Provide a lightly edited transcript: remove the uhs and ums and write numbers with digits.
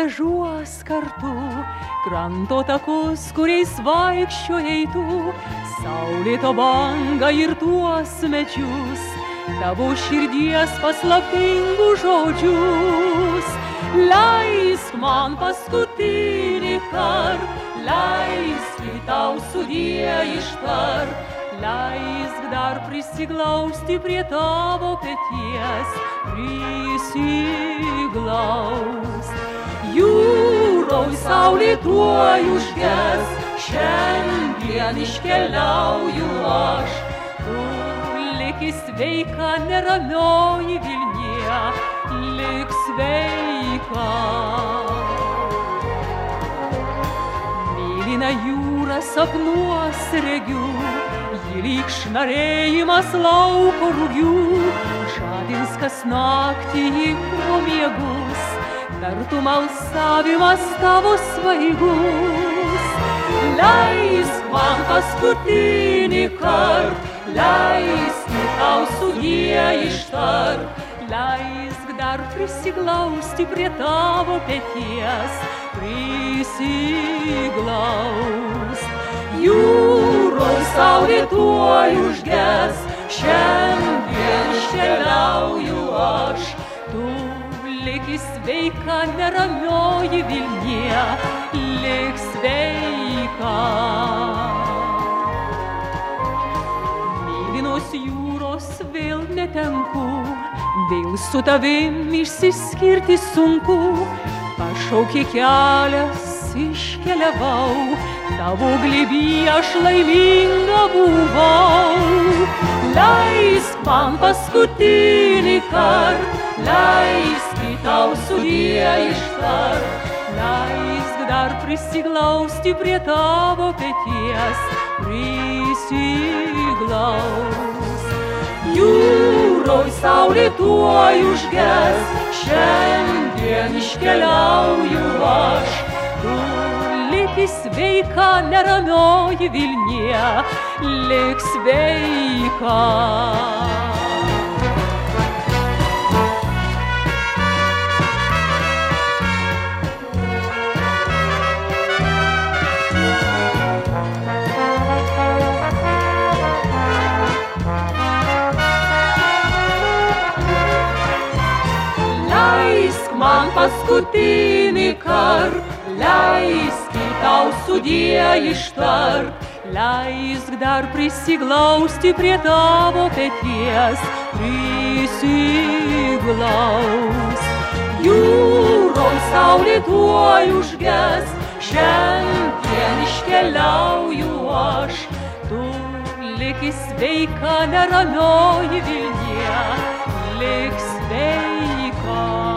važiuos kartu, kranto takus, kuriais vaikščiojai tu, saulėto bangą ir tuos medžius, tavo širdies paslaptingus žodžius. Leisk man paskutinį kart, leisk tau sudie ištart, leisk dar prisiglausti prie tavo peties, prisiglaust. Jūroj saulė tuoj užges, šiandien iškeliauju aš, tu liki sveika neramioji Vilnie, lik sveika. Mėlyna jūra sapnuos regiu, ji lyg šnarėjimas lauko rugių, žadins kas naktį į miegus, tartum alsavimas tavo svaigus. Leisk man paskutinį kart, leisk tau sudie ištart, leisk dar prisiglausti prie tavo peties, prisiglaust. Jūroj saulė tuoj užges, šiandien iškeliauju aš, tu liki sveika neramioji Vilnie, lik sveika. Mėlynos jūros vėl netenku, vėl su tavim išsiskirti sunku, pašaukė kelias, iškeliavau, tavo glėby aš laiminga buvau. Leisk man paskutinį kart, leisk tau sudie ištart, leisk dar prisiglausti prie tavo peties, prisiglaust. Jūroj saulė tuoj užges, šiandien iškeliauju aš, tu liki sveika neramioji Vilnie, lik sveika. Leisk man paskutinį kart, leisk tau sudie ištart, leisk dar prisiglausti prie tavo peties, prisiglaust. Jūroj saulė tuoj užges, šiandien iškeliauju aš, tu liki sveika neramioji Vilnie, lik sveika.